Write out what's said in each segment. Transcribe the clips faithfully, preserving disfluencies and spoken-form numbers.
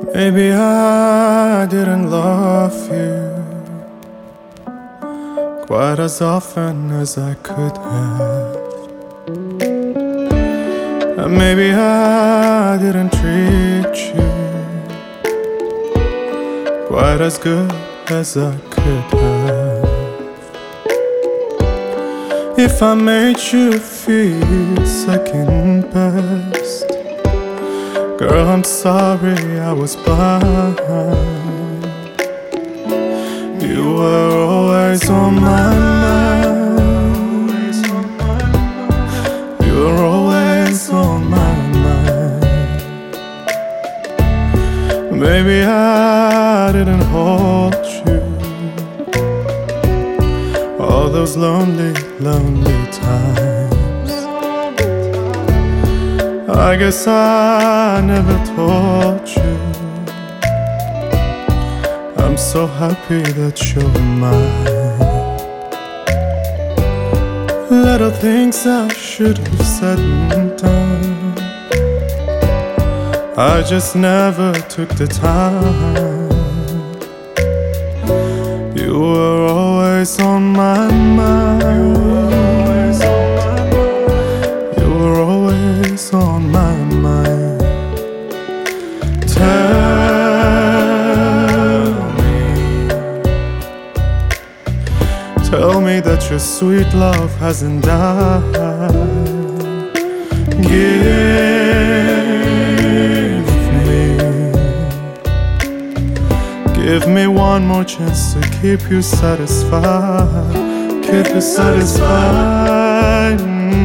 Maybe I didn't love you quite as often as I could have. And maybe I didn't treat you quite as good as I could have. If I made you feel second best, girl, I'm sorry I was blind. You were always on my mind. You were always on my mind. Maybe I didn't hold you all those lonely, lonely times. I guess I never told you I'm so happy that you're mine. Little things I should have said and done, I just never took the time. You were always on my mind. You were always on my mind. Tell me, tell me that your sweet love hasn't died. Give me, give me one more chance to keep you satisfied. Keep you satisfied.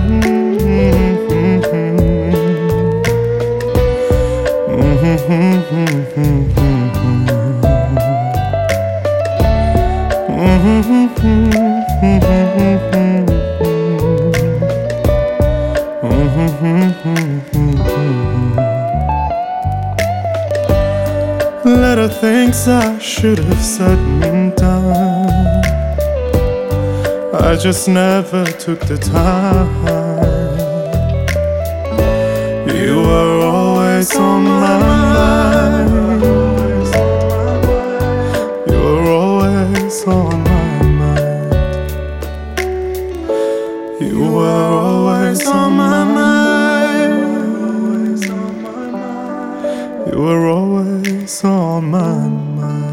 Little things I should have said and done, I just never took the time. You were always on my mind. You were always on my mind. You were always on my mind. You were always on my mind.